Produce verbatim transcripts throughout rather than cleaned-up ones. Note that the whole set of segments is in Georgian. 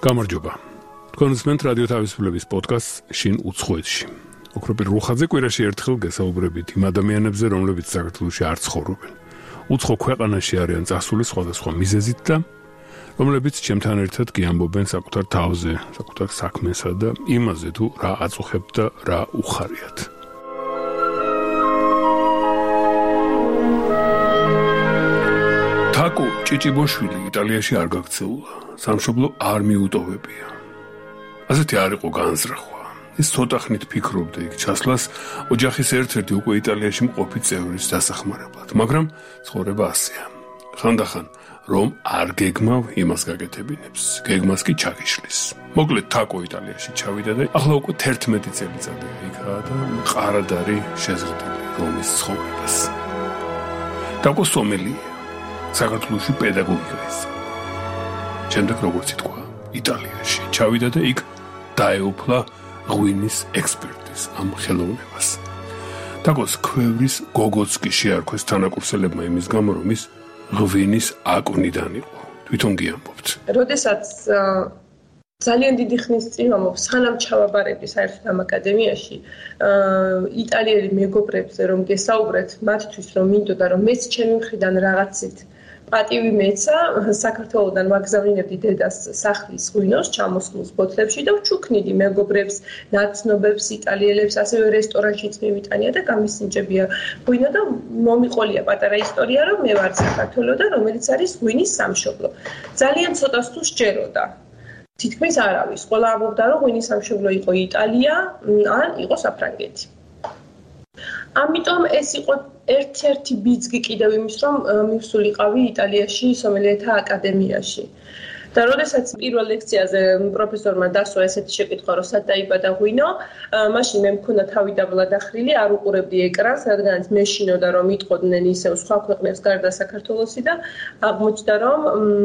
გამარჯობა. თქვენ უსმენთ რადიო თავისუფლების პოდკასტს შინ უცხოეთში. ოქროპირ რუხაძე კვირაში ერთხელ გესაუბრებით იმ ადამიანებზე, რომლებიც საქართველოში არ ცხოვრობენ. უცხო ქვეყანაში არიან წასული სხვადასხვა მიზეზით და რომლებიც ჩემთან ერთად გიამბობენ საკუთარ თავზე, საკუთარ საქმესა და იმაზე თუ რა აწუხებთ და რა უხარიათ. თაკო ჭიჭიბოშვილი იტალიაში არ გაქცეულა. სამშობლო არ მიუტოვებია. ასეთი არ იყო განზრახვა. ის ცოტა ხნით ფიქრობდა იქ ჩასვლას ოჯახის ერთ-ერთი უკვე იტალიაში მყოფი წევრის დასახმარებლად, მაგრამ ცხოვრება ასეა. ხანდახან რომ არ გეგმავ, იმას გაკეთებინებს, გეგმას კი ჩაგიშლის. მოკლედ თაკო იტალიაში ჩავიდა და ახლა უკვე თერთმეტი წელიწადია იქაა და მყარად არის შეზრდილი რომის ცხოვრებას. თაკო სომელია, საქართველოში პედაგოგიკა ისწავლა. შემდეგ როგორც ითქვა, იტალიაში ჩავიდა და იქ დაეუფლა ღვინის ექსპერტის ამ ხელოვნებას. თაკოს ქვევრის გოგოც კი შეარქვეს თანაკურსელებმა იმის გამო, რომ ის ღვინის აკვნიდან იყო. თვითონ გიამბობთ. როდესაც ძალიან დიდი ხნის წინ მომს სანამ ჩავაბარებდი საერთოდ ამ აკადემიაში, იტალიელი მეგობრებზე რომ გესაუბრეთ, მათთვის რომ მინდოდა რომ მეც ჩემი მხრიდან რაღაცით პატივი მეცა, საქართველოდან ვაგზავნინებდი დედას სახლის ღვინოს, ჩამოსხმულს ბოთლებში და ვჩუქნიდი მეგობრებს, ნაცნობებს, იტალიელებს, ასევე რესტორანშიც მივიტანია და გამისინჯებია ღვინო და მომიყოლია პატარა ისტორია, რომ მე ვარ საქართველოდან, რომელიც არის ღვინის სამშობლო. ძალიან ცოტას თუ სჯეროდა. თითქმის არავის, ყველა ამბობდა, რომ ღვინის სამშობლო იყო იტალია, ან იყო საფრანგეთი. ამიტომ ეს იყო ერთ-ერთი ბიძგი კიდევ იმის, რომ მივსულიყავი იტალიაში სომელიეთა აკადემიაში. და როდესაც პირველ ლექციაზე პროფესორმა დასვა ესეთი შეკითხვა, რომ სად დაიბადა ღვინო, მაშინ მე მქონდა თავი დაბლა დახრილი, არ უყურებდი ეკრანს, რადგანაც მეშინოდა რომ იტყოდნენ ისევ სხვა ქვეყნებს გარდა საქართველოსი და აღმოჩნდა, რომ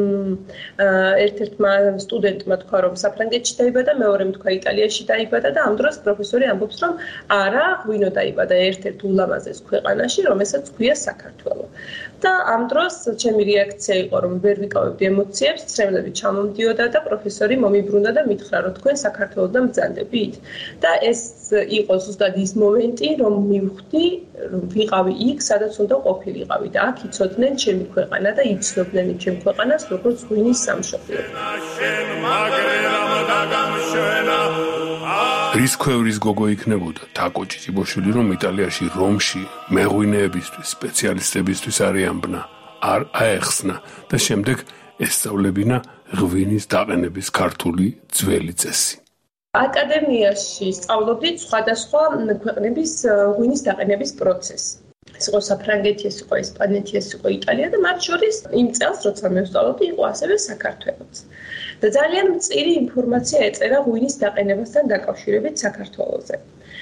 ერთ-ერთმა სტუდენტმა თქვა, რომ საფრანგეთში დაიბადა, მეორემ თქვა იტალიაში დაიბადა და ამ დროს პროფესორი ამბობს, რომ არა, ღვინო დაიბადა ერთ-ერთ ულამაზეს ქვეყანაში, რომელსაც ქვია საქართველო. და ამ დროს ჩემი რეაქცია იყო, რომ ვერ ვიკავებდი ემოციებს, ცრემლები ჩამომდიოდა და პროფესორი მომიბრუნდა და მითხრა, რომ თქვენ საქართველოდან ბრძანდებით. და ეს იყო ზუსტად ის მომენტი, რომ მივხვდი, რომ ვიყავი იქ, სადაც უნდა ყოფილიყავი და აქ იცოდნენ ჩემი ქვეყანა და იცნობდნენ ჩემ ქვეყანას როგორც ღვინის სამშობლო. რის ქვევრის გოგო იქნებოდა თაკო ჭიჭიბოშვილი, რომ იტალიაში რომში მეღვინეებისთვის, სპეციალისტებისთვის არიანბნა, არ აეხსნა და შემდეგ ესწავლებინა ღვინის დაყენების ქართული ძველი წესი. აკადემიაში სწავლობდით სხვადასხვა ქვეყნების ღვინის დაყენების პროცესს. ეს იყო საფრანგეთი, ეს იყო ესპანეთი, ეს იყო იტალია და მათ შორის იმ წელს, როცა მე ვსწავლობდი, იყო ასევე საქართველოც. და ძალიან მწირი ინფორმაცია ეწერა ღვინის დაყენებასთან დაკავშირებით საქართველოზე.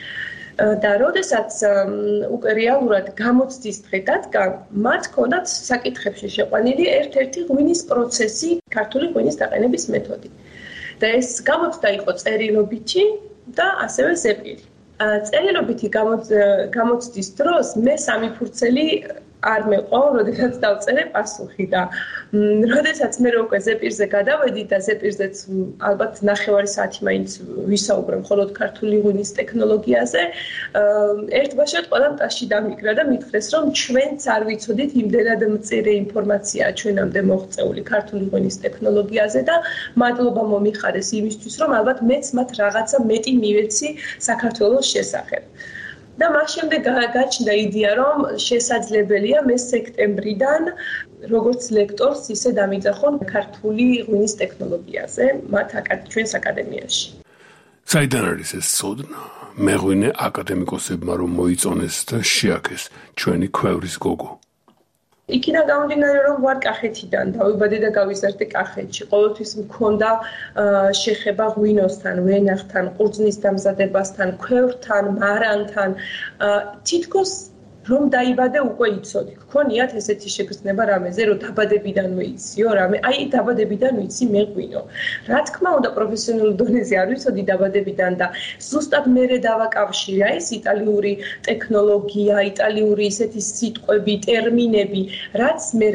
და როდესაც უკვე რეალურად გამოცდის დღე დადგა, მათ ჰქონდათ საკითხებში შეყვანილი ერთ-ერთი ღვინის პროცესი, ქართული ღვინის დაყენების მეთოდი. და ეს გამოცდა იყო წერილობითი და ასევე ზეპირი. წერილობითი გამოცდის დროს მე სამი ფურცელი არ მეყო, როდესაც დავწერე პასუხი და როდესაც მე უკვე ზეპირზე გადავედი და ზეპირზეც ალბათ ნახევარი საათი მაინც ვისაუბრე მხოლოდ ქართული ღვინის ტექნოლოგიაზე, ერთბაშად ყველა მტაში დამიგრა და მითხრეს, რომ ჩვენც არ ვიცოდით იმდენად მწირი ინფორმაციაა ჩვენამდე მოღწეული ქართული ღვინის ტექნოლოგიაზე და მადლობა მომიხარეს იმისთვის, რომ ალბათ მეც მათ რაღაცა მეტი მივეცი საქართველოს შესახებ. და მას შემდეგ გაჩნდა იდეა, რომ შესაძლებელია მე სექტემბრიდან როგორც ლექტორს ისე დამიძახონ ქართული ღვინის ტექნოლოგიაზე მათ ჩვენს აკადემიაში. საიდან არის ეს ცოდნა? მეღვინე აკადემიკოსებმა რომ მოიწონეს და შეაქეს ჩვენი ქვევრის გოგო. იქიდან გამომდინარე, რომ ვარ კახეთიდან, დავიბადე და გავიზარდე კახეთში. ყოველთვის მქონდა შეხება ღვინოსთან, ვენახთან, ყურძნის დამზადებასთან, ქვევრთან, მარანთან. თითქოს რომ დაიბადე უკვე იცოდი. გქონიათ ესეთი შეგრძნება რამეზე, რომ დაბადებიდან ვიციო რამე, აი დაბადებიდან ვიცი მე ღვინო. რა თქმა უნდა, პროფესიონალურ დონეზე არ ვიცოდი დაბადებიდან და ზუსტად მერე დავაკავშირე აი ეს იტალიური ტექნოლოგია, იტალიური ისეთი სიტყვები, ტერმინები, რაც მერე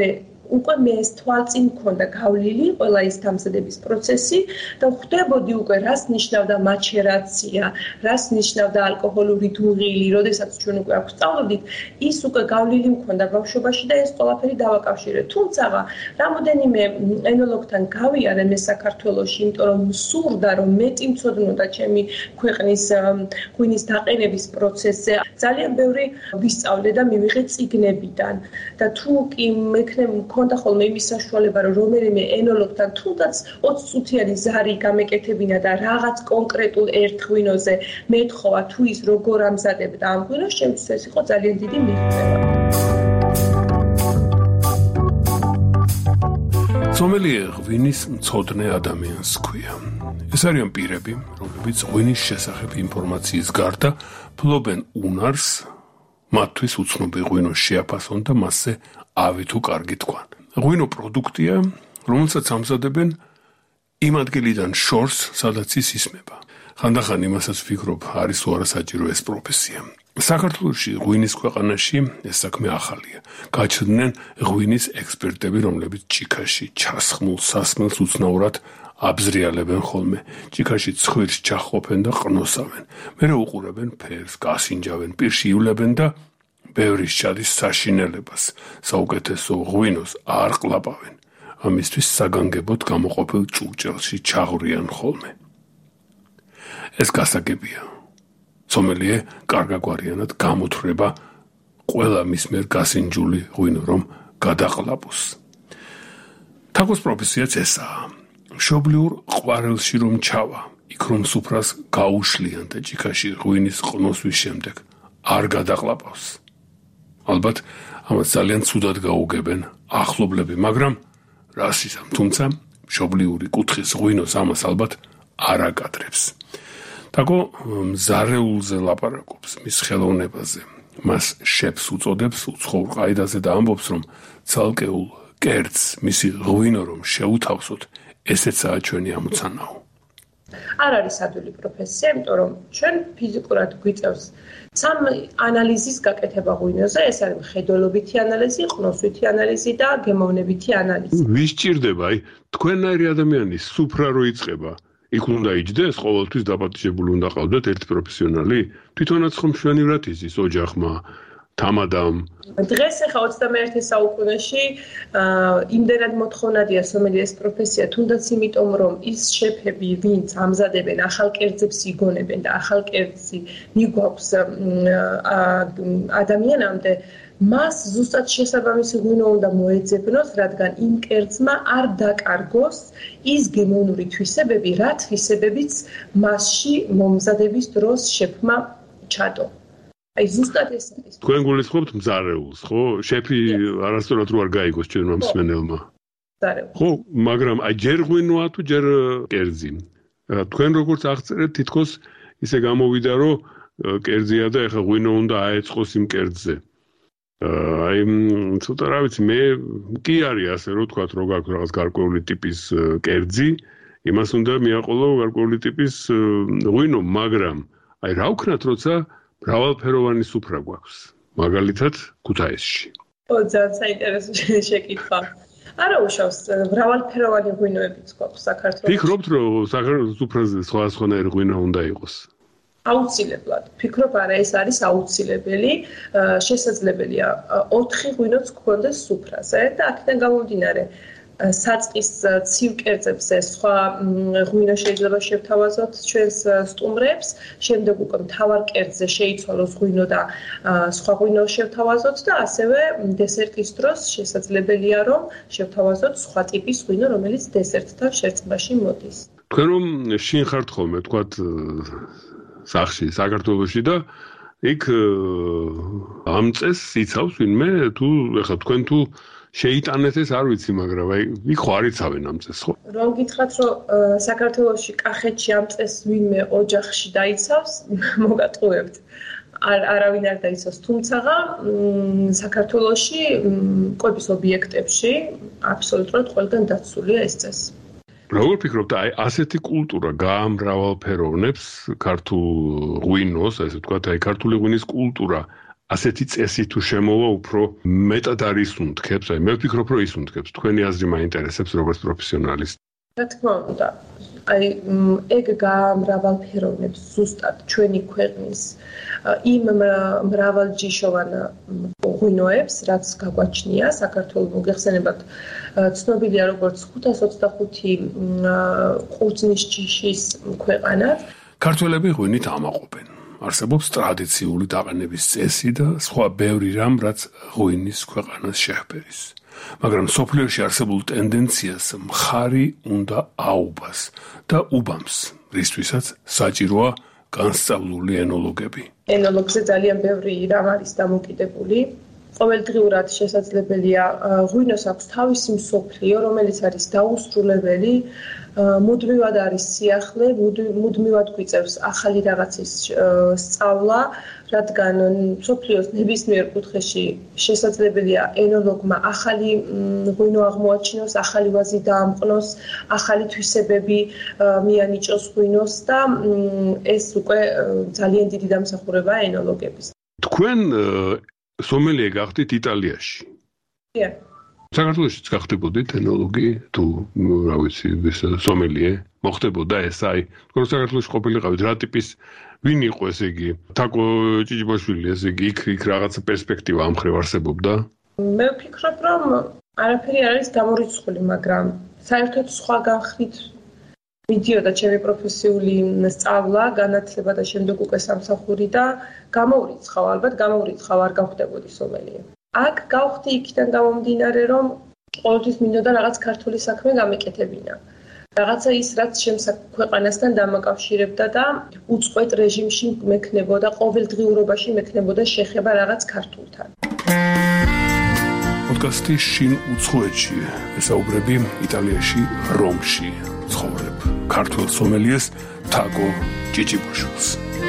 უკვე მე ეს თვალწინ მქონდა გავლილი ყველა ის დამზადების პროცესი და ხვდებოდი უკვე რას ნიშნავდა მაჩერაცია, რას ნიშნავდა ალკოჰოლური დუღილი, როდესაც ჩვენ უკვე აქ ვსწავლობდით, ის უკვე გავლილი მქონდა ბავშვობაში და ეს ყველაფერი დავაკავშირე. თუმცა რამოდენიმე ენოლოგთან გავიარე მე საქართველოში, იმიტომ რომ სურდა რომ მეტი მცოდნოდა ჩემი ქვეყნის ღვინის დაყენების პროცესზე. ძალიან ბევრი ვისწავლე და მივიღე წიგნებიდან და თუ კი მექნე მქონდა ხოლმე იმის საშუალება რომ რომელიმე ენოლოგთან თუნდაც ოცი წუთიანი ზარი გამეკეთებინა და რაღაც კონკრეტულ ერთ ღვინოზე მეთხოვა თუ ის როგორ ამზადებდა ამ ღვინოს, ჩემთვის ეს იყო ძალიან დიდი მიღწევა. სომელიე ღვინის მცოდნე ადამიანს ჰქვია. ეს არიან პირები, რომლებიც ღვინის შესახებ ინფორმაციის გარდა ფლობენ უნარს, მათთვის უცნობი ღვინოს შეაფასონ და მასზე ავი თუ კარგი თქვან. ღვინო პროდუქტია, რომელსაც ამზადებენ იმ ადგილიდან შორს, სადაც ის ისმება. ხანდახან იმასაც ვფიქრობ, არის თუ არა საჭირო ეს პროფესია. საქართველოში ღვინის ქვეყანაში ეს საქმე ახალია. გაჩნდნენ ღვინის ექსპერტები, რომლებიც ჭიქაში ჩასხმულ სასმელს უცნაურად აბზრიალებენ ხოლმე. ჭიქაში ცხვირს ჩაჰყოფენ და ყნოსავენ. მერე უყურებენ ფერს, გასინჯავენ, პირში ივლებენ და ბევრი სჩადის საშინელებას. საუკეთესო ღვინოს არ ყლაპავენ. ამისთვის საგანგებოდ გამოყოფილ ჭურჭელში ჩაღვრიან ხოლმე. ეს გასაგებია. სომელიე კარგაგვარიანად გამოთვრება ყველა მის მიერ გასინჯული ღვინო რომ გადაყლაპოს. თაკოს პროფესიაც ესაა. მშობლიურ ყვარელში რომ ჩავა, იქ რომ სუფრას გაუშლიან და ჭიქაში ღვინის ყნოსვის შემდეგ არ გადაყლაპავს. ალბათ ამას ძალიან ცუდად გაუგებენ ახლობლები, მაგრამ რას იზამ, თუმცა მშობლიური კუთხის ღვინოს ამას ალბათ არ აკადრებს. თაკო მზარეულზე ლაპარაკობს მის ხელოვნებაზე. მას შეფს უწოდებს უცხოურ ყაიდაზე და ამბობს, რომ ცალკეულ კერძს მისი ღვინო რომ შეუთავსოთ, ესეცაა ჩვენი ამოცანაო. არ არის ადვილი პროფესია, იმიტომ რომ ჩვენ ფიზიკურად გვიწევს სამ ანალიზის გაკეთება ღვინოზე, ეს არის მხედველობითი ანალიზი, ყნოსვითი ანალიზი და გემოვნებითი ანალიზი. ვის ჭირდება, აი, თქვენნაირი ადამიანი სუფრა რო იწყება, იქ უნდა იჯდეს, ყოველთვის დაპატიჟებული უნდა ყავდეთ ერთი პროფესიონალი, თვითონაც ხომ მშვენივრად იზის ოჯახმა, თამადამ. დღეს ახლა ოცდამეერთე საუკუნეში იმდენად მოთხოვნადია სომელიეს პროფესია, თუნდაც იმიტომ, რომ ის შეფები, ვინც ამზადებენ ახალ კერძებს იგონებენ და ახალ კერძი მიგვაქვს ადამიანამდე, მას ზუსტად შესაბამისი ღვინო უნდა მოეძებნოს, რადგან იმ კერძმა არ დაკარგოს ის გემოვნური თვისებები, რა თვისებებიც მასში მომზადების დროს შეფმა ჩადო. აი ზუსტად ეს არის. თქვენ გულისხმობთ მზარეულს, ხო? შეფი არასწორად რო არ გაიგოს ჩვენმა მსმენელმა. მზარეულს. ხო, მაგრამ აი ჯერ ღვინოა თუ ჯერ კერძი. თქვენ როგორც აღწერეთ, თითქოს ისე გამოვიდა, რომ კერძია და ეხა ღვინო უნდა აეწყოს იმ კერძზე. აი ცოტა რა ვიცი, მე კი არის ასე რომ თქვა, რომ გაქვს რაღაც გარკვეული ტიპის კერძი, იმას უნდა მიაყოლო გარკვეული ტიპის ღვინო, მაგრამ აი რა ვქნათ, როცა მრავალფეროვანი სუფრა გვაქვს, მაგალითად ქუთაისში. ო, ძალიან საინტერესო შეკითხვა. არა უშავს, მრავალფეროვანი ღვინოებიც გვაქვს საქართველოში. ფიქრობთ, რომ საქართველოს სუფრაზე სხვადასხვანაირი ღვინო უნდა იყოს? აუცილებლად. ფიქრობ, არა, ეს არის აუცილებელი. შესაძლებელია ოთხი ღვინოც გქონდეს სუფრაზე და აქედან გამომდინარე საწყის ცივ კერძებზე სხვა ღვინო შეიძლება შევთავაზოთ ჩვენს სტუმრებს, შემდეგ უკვე მთავარ კერძზე შეიცვალოს ღვინო და სხვა ღვინო შევთავაზოთ და ასევე დესერტის დროს შესაძლებელია რომ შევთავაზოთ სხვა ტიპის ღვინო, რომელიც დესერტთან შერწყმაში მოდის. თქვენ რომ შინ ხართ ხოლმე, თქვათ სახში, საქართველოში და იქ ამ წესს იცავს ვინმე თუ ეხლა თქვენ თუ შეიტანეთ ეს არ ვიცი, მაგრამ აი იქ ხო არ იცავენ ამ წესს, ხო? რომ გითხრათ, რომ საქართველოში კახეთში ამ წესს ვინმე ოჯახში დაიცავს, მოგატყუებთ. არ არავინ არ დაიცავს, თუმცა საქართველოში კვების ობიექტებში აბსოლუტურად ყველგან დაცულია ეს წესი. როგორ ფიქრობთ, აი ასეთი კულტურა გაამრავალფეროვნებს ქართულ ღვინოს, ასე ვთქვათ, აი ქართული ღვინის კულტურა ასეთი წესი თუ შემოვა უფრო მეტად არის უნდქებს, აი მე ვფიქრობ რომ ის უნდქებს. თქვენი აზრი მაინტერესებს როგორც პროფესიონალის. რა თქმა უნდა, აი ეგ გამრავალფეროვნებს ზუსტად ჩვენი ქვეყნის იმ მრავალჯიშოვან ღვინოებს, რაც გაგვაჩნია საქართველოს მოგეხსენებათ ცნობილია როგორც ხუთას ოცდახუთი ყურძნის ჯიშის ქვეყანად. ქართველები ღვინით ამაყობენ. არსებობს ტრადიციული დაყენების წესი და სხვა ბევრი რამ, რაც ღვინის ქვეყანას შეჰპერის. მაგრამ სოფლიოში არსებულ ტენდენციას მხარი უნდა აუბას და უბამს, რისთვისაც საჭიროა განსწავლული ენოლოგები. ენოლოგზე ძალიან ბევრი რამ არის დამოკიდებული. ყოველდღიურად შესაძლებელია ღვინოს აქვს თავისი მსოფლიო, რომელიც არის დაუსრულებელი, მუდმივად არის სიახლე, მუდმივად გვიწევს ახალი რაღაცის სწავლა, რადგან მსოფლიოს ნებისმიერ კუთხეში შესაძლებელია ენოლოგმა ახალი ღვინო აღმოაჩინოს, ახალი ვაზი დაამყნოს, ახალი თვისებები მიანიჭოს ღვინოს და ეს უკვე ძალიან დიდი დამსახურებაა ენოლოგების. თქვენ სომელიე გახდით იტალიაში. კი. საქართველოშიც გახდებოდით ენოლოგი თუ რა ვიცი, სომელიე? მოხდებოდა ეს აი, თქვენ საქართველოში ყოფილიყავით, რა ტიპის ვინ იყო ესე იგი? თაკო ჭიჭიბაშვილი ესე იგი იქ იქ რაღაცა პერსპექტივა ამ მხრივ არსებობდა? მე ვფიქრობ, რომ არაფერი არ არის გამორიცხული, მაგრამ საერთოდ სხვა განხრით მიდიოდა ჩემი პროფესიული სწავლა, განათლება და შემდეგ უკვე სამსახური და გამოვრიცხავ, ალბათ გამოვრიცხავ, არ გავხდებოდი სომელიე. აქ გავხდი იქიდან გამომდინარე, რომ ყოველთვის მინდოდა რაღაც ქართული საქმე გამეკეთებინა. რაღაცა ის, რაც ჩემს ქვეყანასთან დამაკავშირებდა და უწყვეტ რეჟიმში მექნებოდა, ყოველდღიურობაში მექნებოდა შეხება რაღაც ქართულთან. პოდკასტი შინ უცხოეთში, ესაუბრები იტალიაში, რომში ცხოვრებ ქართულ სომელიეს თაკო ჭიჭიბაშვილს.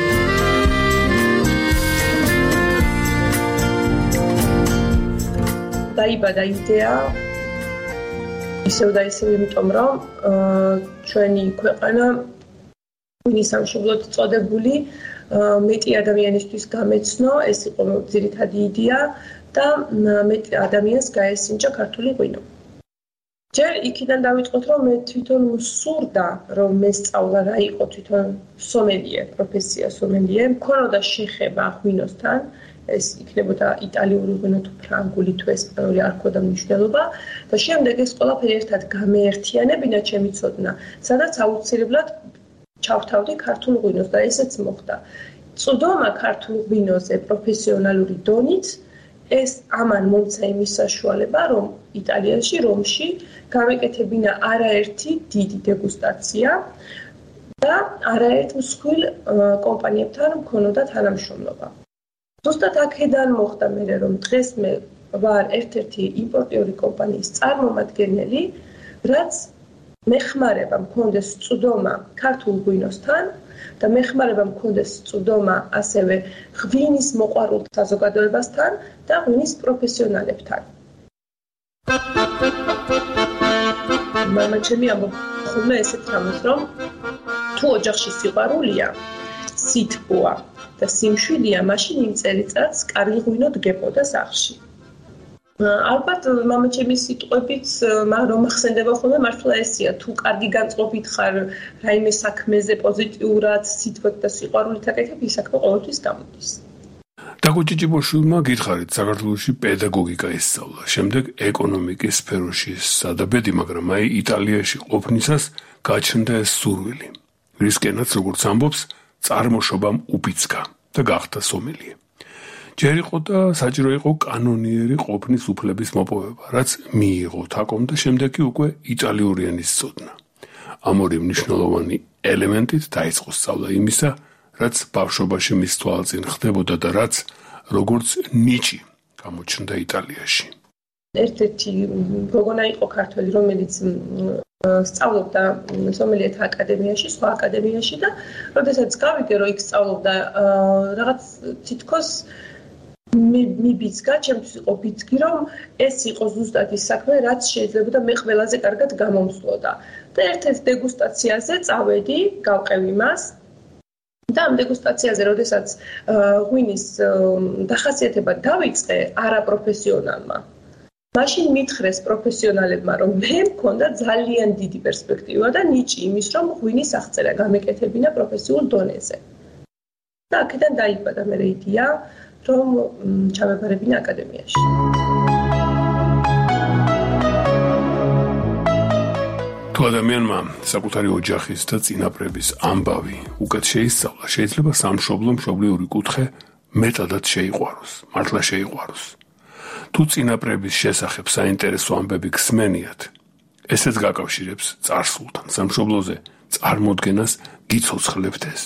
დაიბადა იდეა ისევ და ისევ იმიტომ, რომ ჩვენი ქვეყანა ღვინის სამშობლოდ წოდებული მეტი ადამიანისთვის გამეცნო, ეს იყო ძირითადი იდეა და მეტი ადამიანს გაესინჯა ქართული ღვინო. ჯერ იქიდან დავიწყოთ, რომ მე თვითონ მსურდა, რომ მე სწავლა რა იყო თვითონ სომელიე, პროფესია სომელიე, მქონოდა შეხება ღვინოსთან, ეს იქნებოდა იტალიური ღვინო თუ ფრანგული თუ ესპანური არ ჰქონდა მნიშვნელობა და შემდეგ ეს ყველაფერი ერთად გამეერთიანებინა ჩემი ცოდნა, სადაც აუცილებლად ჩავთავდი ქართულ ღვინოს და ესეც მოხდა. წვდომა ქართულ ღვინოზე პროფესიონალური დონით ეს ამან მომცა იმის საშუალება, რომ იტალიაში, რომში გამეკეთებინა არაერთი დიდი დეგუსტაცია და არაერთ მსხვილ კომპანიებთან მქონოდა თანამშრომლობა. ზუსტად აქედან მოხდა მე, რომ დღეს მე ვარ ერთ-ერთი იმპორტიული კომპანიის წარმომადგენელი, რაც მეხმარება მქონდეს წვდომა ქართულ ღვინოსთან და მეხმარება მქონდეს წვდომა ასევე ღვინის მოყვარულ საზოგადოებასთან და ღვინის პროფესიონალებთან. მამა ჩემი ამბობს ხოლმე ესეთ რამოს, რომ თუ ოჯახში სიყვარულია, სითბოა და სიმშვიდეა, მაშინ იმ წელიწადს კარგი ღვინო დგებოდა სახლში. ალბათ მამა ჩემის სიტყვებით რომ ახსენდება ხოლმე მართლა ესია, თუ კარგი განწყობით ხარ რაიმე საქმეზე პოზიტიურად, სითბოთ და სიყვარულით აკეთებ, ის საქმე ყოველთვის გამოდის. თაკო ჭიჭიბაშვილმა გითხარით, საქართველოში პედაგოგიკა ისწავლა, შემდეგ ეკონომიკის სფეროში სადაბედი, მაგრამ აი იტალიაში ყოფნისას გაჩნდა ეს სურვილი, რისკენაც როგორც ამბობს, წარმოშობამ უფიცქა და გახდა სომელიე. ჯერ იყო და საჭირო იყო კანონიერი ყოფნის უფლების მოპოვება, რაც მიიღო თაკომ და შემდეგ კი უკვე იტალიური ენის ცოდნა. ამ ორი მნიშვნელოვანი ელემენტით დაიწყო სწავლა იმისა, რაც ბავშვობაში მის თვალწინ ხდებოდა და რაც როგორც ნიჭი გამოჩნდა იტალიაში. ერთ-ერთი გოგონა იყო ქართველი, რომელიც სწავლობდა სომელიეთა აკადემიაში, სხვა აკადემიაში და როდესაც გავიგე, რომ იქ სწავლობდა, რაღაც თითქოს მიბიძგა, ჩემთვის იყო ბიძგი, რომ ეს იყო ზუსტად ის საქმე, რაც შეიძლება მე ყველაზე კარგად გამომსვლოდა. და ერთ-ერთ დეგუსტაციაზე წავედი, გავყევი მას და ამ დეგუსტაციაზე, როდესაც ღვინის დახასიათება დავიწყე არაპროფესიონალმა, მაშინ მითხრეს პროფესიონალებმა, რომ მე მქონდა ძალიან დიდი პერსპექტივა და ნიჭი იმის, რომ ღვინის აღწერა გამეკეთებინა პროფესიულ დონეზე. და აქედან დაიბადა მე იდეა, რომ ჩამეფარებინა აკადემიაში. თუ ადამიანმა საკუთარი ოჯახის და წინაპრების ამბავი უკეთ შეისწავლა, შეიძლება სამშობლო მშობლიური კუთხე მეტადად შეიყვაროს, მართლა შეიყვაროს. თუ წინაპრების შესახებ საინტერესო ამბები გსმენიათ, ესეც გაკავშირებს წარსულთან, სამშობლოზე წარმოდგენას გიცოცხლებთ ეს.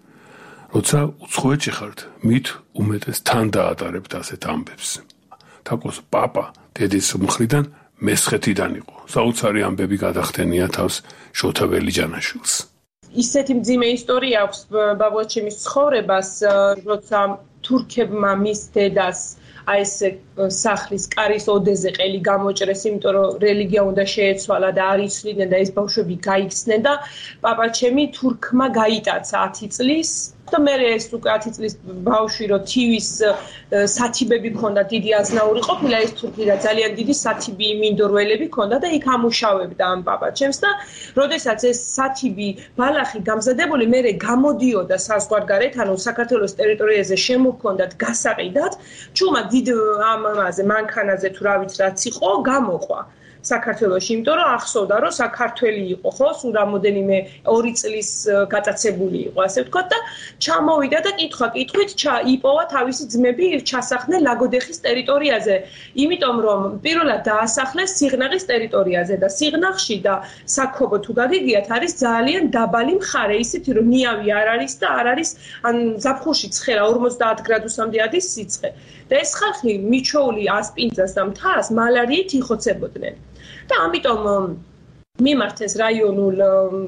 როცა უცხოეთში ხართ, მით უმეტეს თან დაატარებთ ასეთ ამბებს. თაკოს პაპა დედის მხრიდან მესხეთიდან იყო. საოცარი ამბები გადახდენია თავს შოთა ველიჯანაშვილს. ისეთი მძიმე ისტორია აქვს ბაბუაჩემის ცხოვრებას, როცა თურქებმა მის დედას აი ეს სახლის კარის ოდეზე ყელი გამოჭრეს, იმიტომ რომ რელიგია უნდა შეეცვალა და არ იცვლიდნენ და ეს ბავშვები გაიქცნენ და პაპაჩემი თურქმა გაიტაცა ათი წლის და მე ეს უკვე ათი წლის ბავშვი რო თივის სათიბები ქონდა, დიდი აზნაური ყოფილა, ეს თურქი და ძალიან დიდი სათიბი მინდორველები ქონდა და იქ ამუშავებდა ამ პაპაჩემს და როდესაც ეს სათიბი ბალახი გამზადებული მერე გამოდიოდა საზღვარგარეთ, ანუ საქართველოს ტერიტორიაზე შემოქონდათ გასაყიდად, ჩუმა დიდ ამაზე მანქანაზე თუ რა ვიცი რაც იყო, გამოყვა საქართველოში, იმიტომ რომ ახსოვდა, რომ საქართველი იყო, ხო, სულ რამოდენიმე ორი წლის გატაცებული იყო, ასე ვთქვათ და ჩამოვიდა და კითხვა კითხვით იპოვა თავისი ძმები ჩასახდნენ ლაგოდეხის ტერიტორიაზე, იმიტომ რომ პირველად დაასახლეს სიღნაღის ტერიტორიაზე და სიღნაღში და საქობო თუ გაგიგიათ არის ძალიან დაბალი მხარე, ისეთი რომ ნიავი არ არის და არ არის ან ზაფხულში ცხელა ორმოცდაათ გრადუსამდე ადის სიცხე. და ეს ხალხი მიჩოული ასპინძას და მთას მალარიით იხოცებოდნენ. და ამიტომ მიმართეს რაიონულ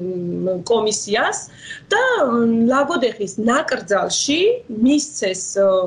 კომისიას და ლაგოდეხის ნაკრძალში მისცეს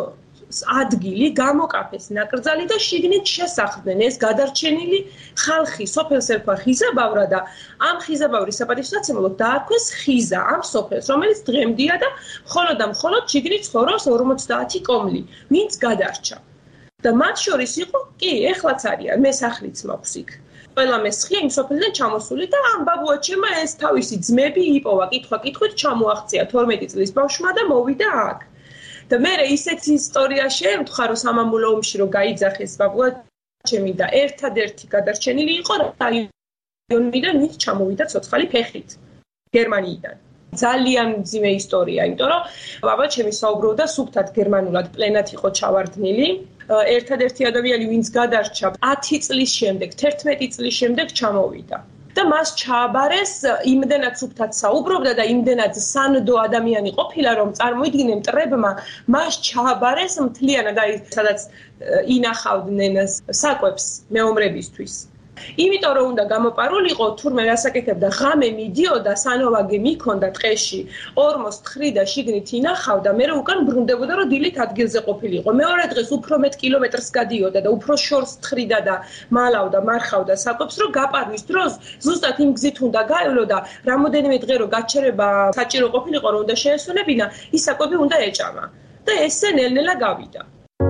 ადგილი, გამოკაფეს ნაკრძალი და შიგნით შესახლდნენ ეს გადარჩენილი ხალხი. სოფელს ერქვა ხიზაბავრა და ამ ხიზაბავრის საპატივსაცემლოდ დაარქვეს ხიზა ამ სოფელს, რომელიც დღემდეა და მხოლოდ და მხოლოდ შიგნით ცხოვრობს ორმოცდაათი კომლი, ვინც გადარჩა. და მათ შორის იყო, კი, ეხლაც არიან, მე სახლიც მაქვს იქ. ყველა მესხია იმ სოფელიდან ჩამოსული და ამ ბაბუაჩემმა ეს თავისი ძმები იპოვა, კითხვა კითხვით ჩამოაღწია თორმეტი წლის ბავშვმა და მოვიდა აქ. და მე ისეთ ისტორია შეემთხვა, რომ სამამულო ომში რომ გაიძახეს ბაბუაჩემი და ერთადერთი გადარჩენილი იყო რაიონიდან, ვინც ჩამოვიდა ცოცხალი ფეხით გერმანიიდან. ძალიან მძიმე ისტორია, იმიტომ რომ ბაბაჩემი საუბრობდა სუფთად გერმანულად, პლენად იყო ჩავარდნილი. ერთადერთი ადამიანი, ვინც გადარჩა ათი წლის შემდეგ, თერთმეტი წლის შემდეგ ჩამოვიდა. და მას ჩააბარეს, იმდენად სუფთად საუბრობდა და იმდენად სანდო ადამიანი ყოფილა, რომ წარმოიდგინე მტრებმა მას ჩააბარეს მთლიანად, აი სადაც ინახავდნენ საკვებს მეომრებისთვის. იმიტომ რომ უნდა გამოპარულიყო, თურმე რასაკეთებდა, ღამე მიდიოდა, სანოვაგე მიქონდა ტყეში, ორმოს თხრიდა შიგნით ინახავდა, მერე უკან ბრუნდებოდა, რომ დილით ადგილზე ყოფილიყო. მეორე დღეს უფრო მეტ კილომეტრს გადიოდა და უფრო შორს თხრიდა და მალავდა, მარხავდა საკვებს, რომ გაპარვის დროს ზუსტად იმ გზით უნდა გაევლო და რამოდენიმე დღე რომ გაჩერება საჭირო ყოფილიყო, რომ უნდა შეესვენებინა, ის საკვები უნდა ეჭამა. და ესე ნელ-ნელა გავიდა.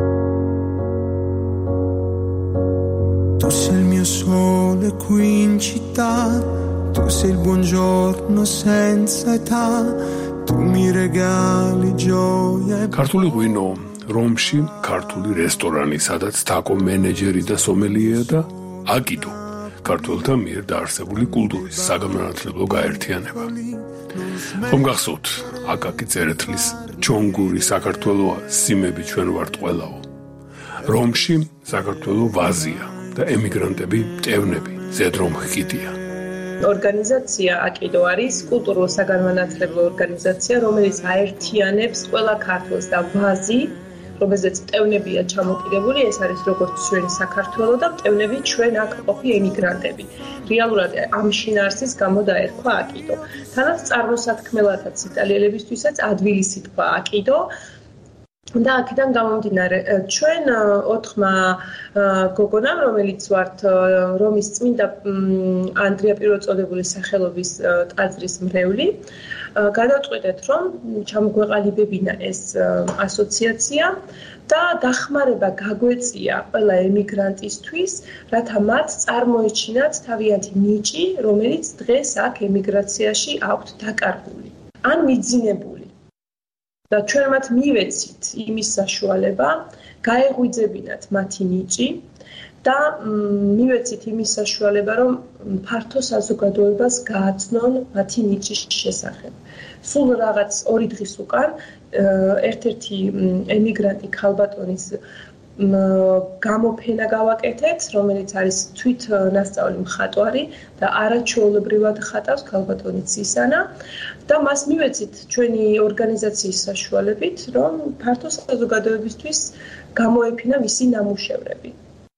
Tu sei il mio sole qui in città, tu sei il buongiorno senza età, tu mi regali gioia. ქართული ღვინო რომში, ქართული რესტორანი, სადაც თაკო მენეჯერი და სომელიეა და აკიდო, ქართველთა მიერ დაარსებული კულტურის საგანმანათლებლო გაერთიანება. ხომ გახსოვთ, აკაკი წერეთლის ჩონგური საქართველოა, სიმები ჩვენ ვართ ყველაო. რომში საქართველო ვაზია და ემიგრანტები მტევნები, ზედრომ ჰკიდია. ორგანიზაცია აკიდო არის კულტურულ-საგანმანათლებლო ორგანიზაცია, რომელიც აერთიანებს ყველა ქართველს და ვაზი, რომელზეც მტევნებია ჩამოკიდებული, ეს არის როგორც ჩვენი საქართველო და მტევნები ჩვენ აქ ყოფი ემიგრანტები. რეალურად ამ შინაარსის გამო დაერქვა აკიდო. თანაც წარმოსათქმელათაც იტალიელებისთვისაც ადვილი სიტყვა აკიდო. და აქედან გამომდინარე ჩვენ ოთხმა გოგონამ რომელიც ვართ რომის წმინდა ანდრია პირველწოდებული სახელობის ტაძრის მრევლი გადავწყვიტეთ რომ ჩამოგვეყალიბებინა ეს ასოციაცია და დახმარება გაგვეწია ყველა ემიგრანტისთვის რათა მათ წარმოეჩინათ თავიანთი ნიჭი რომელიც დღეს აქ ემიგრაციაში აქვთ დაკარგული ან მიძინებული და ჩვენ მათ მივეცით იმის საშუალება, გაეღვიძებინათ მათი ნიჭი და მივეცით იმის საშუალება, რომ ფართო საზოგადოებას გააცნონ მათი ნიჭის შესახებ. სულ რაღაც ორი დღის უკან ერთ-ერთი ემიგრანტი ქალბატონის გამოფენა გავაკეთეთ, რომელიც არის თვით ნასწავლი მხატვარი და არაჩვეულებრივად ხატავს ქალბატონი ცისანა და მას მივეცით ჩვენი ორგანიზაციის საშუალებით, რომ ფართო საზოგადოებისთვის გამოეფინა მისი ნამუშევრები.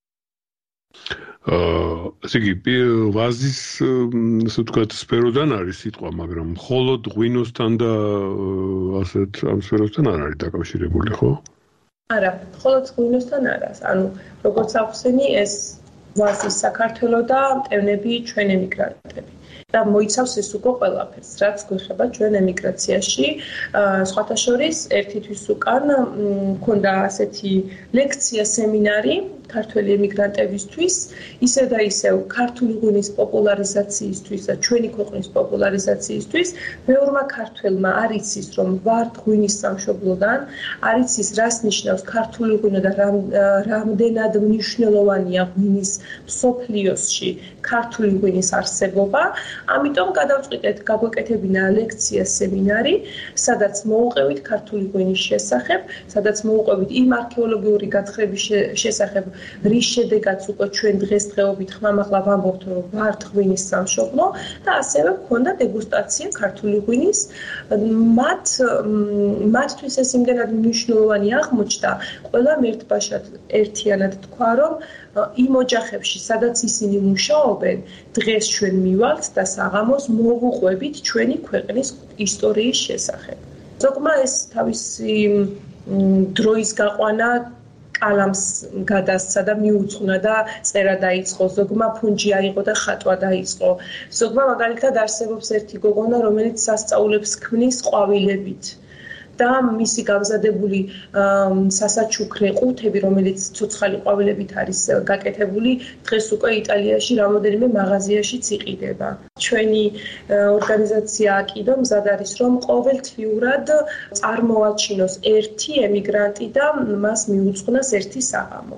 ასე იგი ვაზის ასე ვთქვათ სფეროდან არის სიტყვა, მაგრამ მხოლოდ ღვინოსთან და ასეთ ამ სფეროსთან არ არის დაკავშირებული, ხო? არა, მხოლოდ ღვინოსთან არა. ანუ როგორც ახსენი, ეს ვაზის საქართველო და მტევნები ჩვენ ემიგრანტები. და მოიცავს ეს უკვე ყველაფერს, რაც გვეხება ჩვენ ემიგრაციაში. სხვათა შორის, ერთი თვის უკან მქონდა ასეთი ლექცია, სემინარი ქართველი ემიგრანტებისთვის, ისე და ისევ ქართული ღვინის პოპულარიზაციისთვის და ჩვენი ქვეყნის პოპულარიზაციისთვის. მეორმა ქართველმა არ იცის, რომ ვართ ღვინის სამშობლოდან, არ იცის, რას ნიშნავს ქართული ღვინო და რამდენად მნიშვნელოვანია ღვინის მსოფლიოსში ქართული ღვინის არსებობა. ამიტომ გადავწყვიტეთ გაგვეკეთებინა ლექცია, სემინარი, სადაც მოუყევით ქართული ღვინის შესახებ, სადაც მოუყევით იმ არქეოლოგიური გათხრების შესახებ, რის შედეგაც უკვე ჩვენ დღესდღეობით ხმამაღლა ვამბობთ, რომ ვართ ღვინის სამშობლო და ასევე გქონდა დეგუსტაცია ქართული ღვინის. მათ მათთვის ეს იმდენად მნიშვნელოვანი აღმოჩნდა, ყველა მერტბაშად ერთიანად თქვა, რომ იმ ოჯახებში, სადაც ისინი მუშაობენ, დღეს ჩვენ მივალთ და საღამოს მოვუყვებით ჩვენი ქვეყნის ისტორიის შესახებ. ზოგმა ეს თავისი დროის გაყვანა კალამს გადასცა და მიუძღვნა და წერა დაიწყო, ზოგმა ფუნჯი აიღო და ხატვა დაიწყო. ზოგმა მაგალითად არსებობს ერთი გოგონა, რომელიც სასწაულებს ქმნის ყვავილებით. და მისი გამზადებული სასაჩუქრე ყუთები, რომელიც ცოცხალი ყვავილებით არის გაკეთებული, დღეს უკვე იტალიაში რამოდენიმე მაღაზიაში იყიდება. ჩვენი ორგანიზაცია აკიდო მზად არის, რომ ყოველთვიურად წარმოაჩინოს ერთი ემიგრანტი და მას მიუძღვნას ერთი საღამო.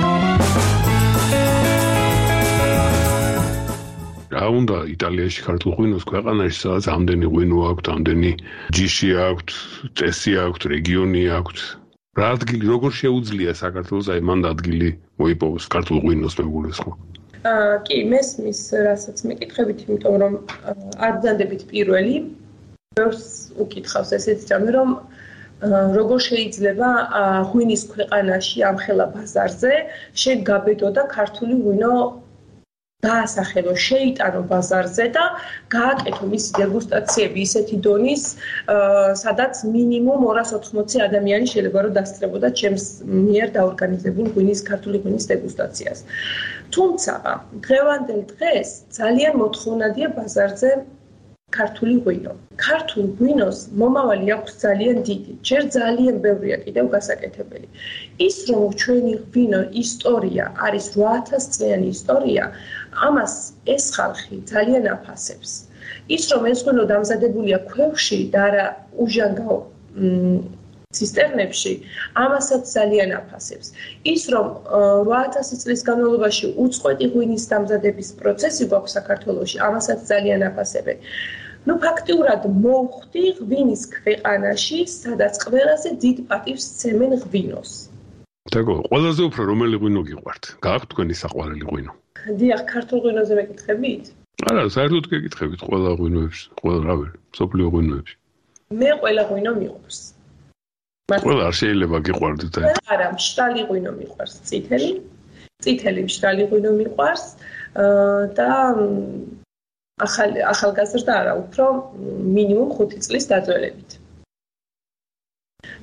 რა უნდა იტალიაში ქართულ ღვინოს ქვეყანაში, სადაც ამდენი ღვინო აქვთ, ამდენი ჯიში აქვთ, წესი აქვთ, რეგიონი აქვთ. რა ადგილი, როგორ შეუძლია საქართველოს აი მანდ ადგილი მოიპოვოს ქართულ ღვინოს მეგულეს ხო? აა კი, მესმის, რასაც მეკითხებით, იმიტომ რომ არ ბრძანდებით პირველი, ბევრს უკითხავს ესეთი რამე, რომ როგორ შეიძლება ღვინის ქვეყანაში ამხელა ბაზარზე შენ გაბედო და ქართული ღვინო დაასახელო, შეიტანო ბაზარზე და გააკეთო მისი დეგუსტაციები ისეთი დონის, სადაც მინიმუმ ორას ოთხმოცი ადამიანი შეიძლება რომ დასწრებოდა ჩემს მიერ დაორგანიზებულ ღვინის ქართული ღვინის დეგუსტაციას. თუმცა დღევანდელ დღეს ძალიან მოთხოვნადია ბაზარზე ქართული ღვინო. ქართულ ღვინოს მომავალი აქვს ძალიან დიდი, ჯერ ძალიან ბევრია კიდევ გასაკეთებელი. ის რომ ჩვენი ღვინო ისტორია არის რვა ათას წლიანი ისტორია, ამას ეს ხალხი ძალიან აფასებს. ის რომ ეს ღვინო დამზადებულია ქვევში და არა უჟანგავ ცისტერნებში, ამასაც ძალიან აფასებს. ის რომ რვა ათასი წლის განმავლობაში უწყვეტი ღვინის დამზადების პროცესი გვაქვს საქართველოში, ამასაც ძალიან აფასებენ. ნუ ფაქტიურად მოვხვდი ღვინის ქვეყანაში, სადაც ყველაზე დიდ პატივს სცემენ ღვინოს. დაგო, ყველაზე უფრო რომელი ღვინო გიყვართ? გააქვთ თქვენი საყვარელი ღვინო? დიახ, ქართულ ღვინოზე მეკითხებით? არა, საერთოდ გეკითხებით ყველა ღვინოებში, ყველა რავი, სოფლიო ღვინოებში. მე ყველა ღვინო მიყვარს. ყველა არ შეიძლება გიყვარდეთ აი. არა, მშრალი ღვინო მიყვარს, წითელი. წითელი მშრალი ღვინო მიყვარს და ახალ ახალგაზრდა არა, უფრო მინიმუმ ხუთი წლის დაძველებით.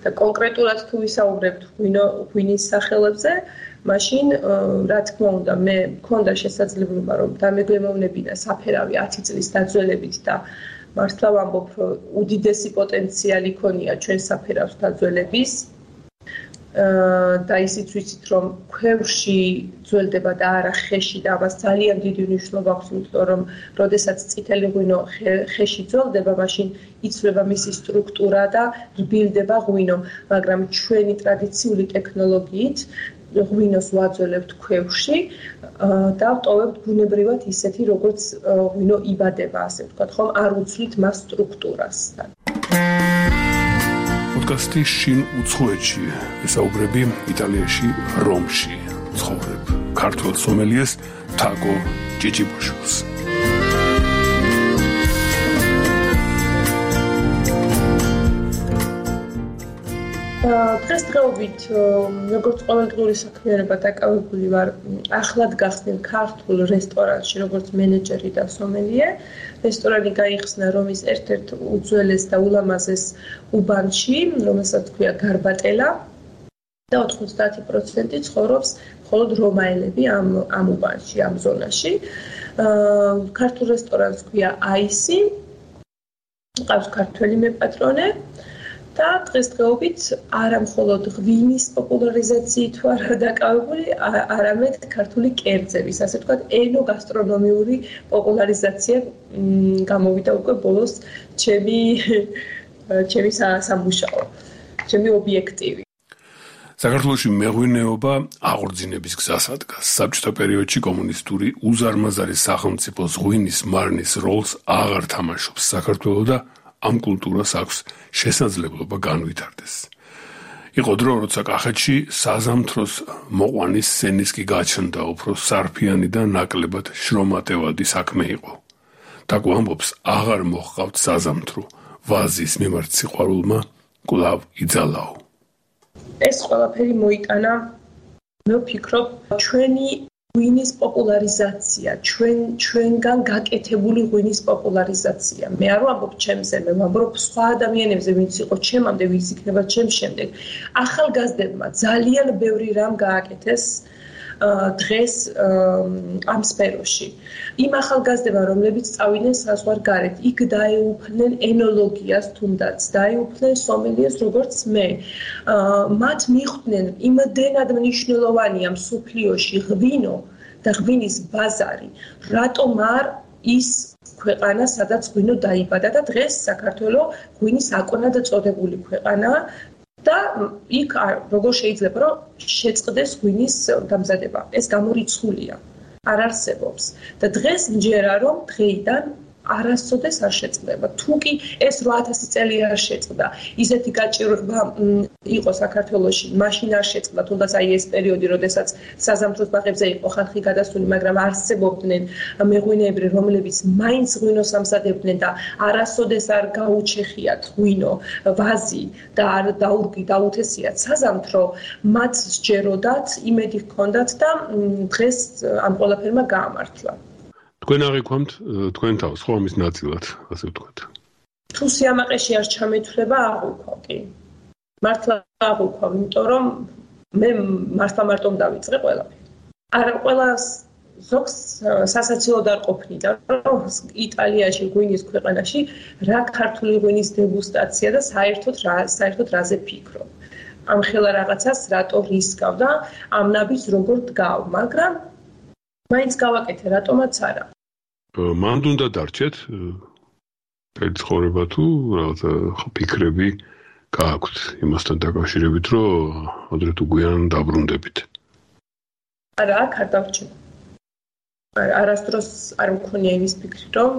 და კონკრეტულად თუ ვისაუბრებთ ღვინის სახელებზე, მაშინ რა თქმა უნდა მე მქონდა შესაძლებლობა რომ დამეგემოვნებინა საფერავი ათი წლის დაძველებით და მართლა ვამბობ რომ უდიდესი პოტენციალი ქონია ჩვენ საფერავს დაძველების და ისიც ვიცით რომ ქვევში ძველდება და არა ხეში და ამას ძალიან დიდი მნიშვნელობა აქვს იმიტომ რომ როდესაც წითელი ღვინო ხეში ძველდება მაშინ იცვლება მისი სტრუქტურა და რბილდება ღვინო მაგრამ ჩვენი ტრადიციული ტექნოლოგიით ღვინოს ვაძველებთ ქვევში და ვტოვებთ ბუნებრივად ისეთი როგორც ღვინო იბადება ასე ვთქვათ ხომ არ უცვლით მას სტრუქტურას პოდკასტი შინ უცხოეთში ესაუბრები იტალიაში რომში ცხოვრებ ქართველ სომელიეს თაკო ჭიჭიბოშვილს დღესდღეობით როგორც ყოველდღიური საქმიანობა დაკავებული ვარ ახლად გახსნილ ქართულ რესტორანში როგორც მენეჯერი და სომელიე რესტორანი გაიხსნა რომის ერთ-ერთ უძველეს და ულამაზეს უბანში რომელსაც ქვია გარბატელა და ოთხმოცდაათი პროცენტი ცხოვრობს მხოლოდ რომაელები ამ ამ უბანში ამ ზონაში ქართულ რესტორანს ქვია აისი ყავს ქართველი მეპატრონე და დღესდღეობით არა მხოლოდ ღვინის პოპულარიზაციით ვარ დაკავებული, არამედ ქართული კერძების, ასე ვთქვათ, ენოგასტრონომიური პოპულარიზაცია გამოვიდა უკვე ბოლოს ჩემი ჩემი სამუშაო, ჩემი ობიექტივი. საქართველოში მეღვინეობა აღორძინების გზას ადგას. საბჭოთა პერიოდში კომუნისტური უზარმაზარი სახელმწიფოს ღვინის მარნის როლს აღარ თამაშობს საქართველო და ამ კულტურას აქვს შესაძლებლობა განვითარდეს. იყო დრო, როცა კახეთში საზამთროს მოყვანის სენისკი გაჩნდა, უფრო სარფიანი და ნაკლებად შრომატევადი საქმე იყო. თაკო ამბობს, აღარ მოჰყავთ საზამთრო, ვაზის მიმართ სიყვარულმა კვლავ იძალაო. ეს ყველაფერი მოიტანა, მე ვფიქრობ, ჩვენი ღვინის პოპულარიზაცია, ჩვენ ჩვენგან გაკეთებული ღვინის პოპულარიზაცია. მე არ ვამბობ ჩემზე, მე ვამბობ სხვა ადამიანებზე, ვინც იყო ჩემამდე, ვინც იქნება ჩემ შემდეგ. ახალგაზრდებმა ძალიან ბევრი რამ გააკეთეს დღეს ამ სფეროში. იმ ახალგაზრდებმა, რომლებიც წავიდნენ საზღვარგარეთ, იქ დაეუფლნენ ენოლოგიას თუნდაც, დაეუფლნენ სომელიეს როგორც მე. მათ მიხვდნენ იმდენად მნიშვნელოვანია მსოფლიოში ღვინო და ღვინის ბაზარი, რატომ არ ის ქვეყანა, სადაც ღვინო დაიბადა და დღეს საქართველო ღვინის აკონად წოდებული ქვეყანაა. და იქ როგორ შეიძლება რომ შეწყდეს ღვინის დამზადება ეს გამორიცხულია არ არსებობს და დღეს მჯერა რომ დღეიდან არასოდეს არ შეწყდება თუ კი ეს რვა ათასი წელი არ შეწყდა ისეთი გაჭირვება იყო საქართველოში მაშინ არ შეწყდა თუნდაც აი ეს პერიოდი როდესაც საზამთროს ბაღებზე იყო ხალხი გადასული მაგრამ არსებობდნენ მეღვინეები რომლებიც მაინც ღვინოს ამზადებდნენ და არასოდეს არ გაუჩეხიათ ღვინო ვაზი და არ დაურგი დაუთესიათ საზამთრო მათ სჯეროდათ იმედი ჰქონდათ და დღეს ამ ყველაფერმა გაამართლა თქვენ აღიქვამთ თქვენ თავს ხო ამის ნაწილად, ასე ვთქვათ. თუ სიამაყეში არ ჩამეთვლება, აღვიქვავ კი. მართლა აღვიქვავ, იმიტომ რომ მე მართლა მარტომ დავიწყე ყველაფერი. არა ყველა ზოგს სასაცილოდ არ ყოფნიდა, რომ იტალიაში ღვინის ქვეყანაში რა ქართული ღვინის დეგუსტაცია და საერთოდ რა საერთოდ რაზე ფიქრობ. ამ ხელა რაღაცას რატო რისკავ და ამ ნაბიჯს როგორ დგავ, მაგრამ მაინც გავაკეთე, რატომაც არა. მანდ უნდა დარჩეთ პერცხოვრება თუ რაღაცა ფიქრები გააქვთ იმასთან დაკავშირებით, რომ ადრე თუ გვიან დაბრუნდებით. არა, აქ არ დავჩენ. არასდროს არ მქონია იმის ფიქრი, რომ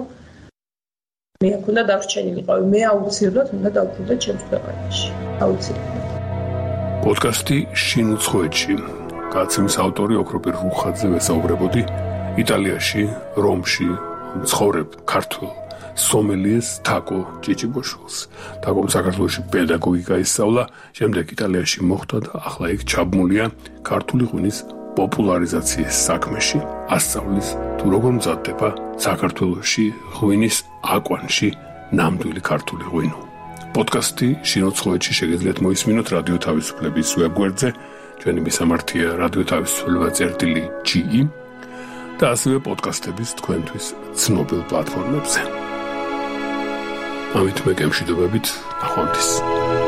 მე აქ უნდა დავრჩენილიყავი. მე აუცილებლად უნდა დავბრუნდე ჩემს ქვეყანაში. აუცილებლად. პოდკასტი შინ უცხოეთში. გაცემის ავტორი ოქროპირ რუხაძე ვესაუბრებოდი იტალიაში, რომში ცხოვრებ ქართულ სომელიეს თაკო ჭიჭიბოშვილს. თაკომ საქართველოში პედაგოგიკა ისწავლა, შემდეგ იტალიაში მოხვდა და ახლა იქ ჩაბმულია ქართული ღვინის პოპულარიზაციის საქმეში. ასწავლის თუ როგორ მზადდება საქართველოში ღვინის აკვანში ნამდვილი ქართული ღვინო. პოდკასტი შინოცხოეთში შეგიძლიათ მოისმინოთ რადიო თავისუფლების ვებგვერდზე, ჩვენი მისამართია რადიო თავისუფლება წერტილი ჯი და ასევე პოდკასტების თქვენთვის ცნობილ პლატფორმებზე. ამით მე გემშვიდობებით, ნახვამდის.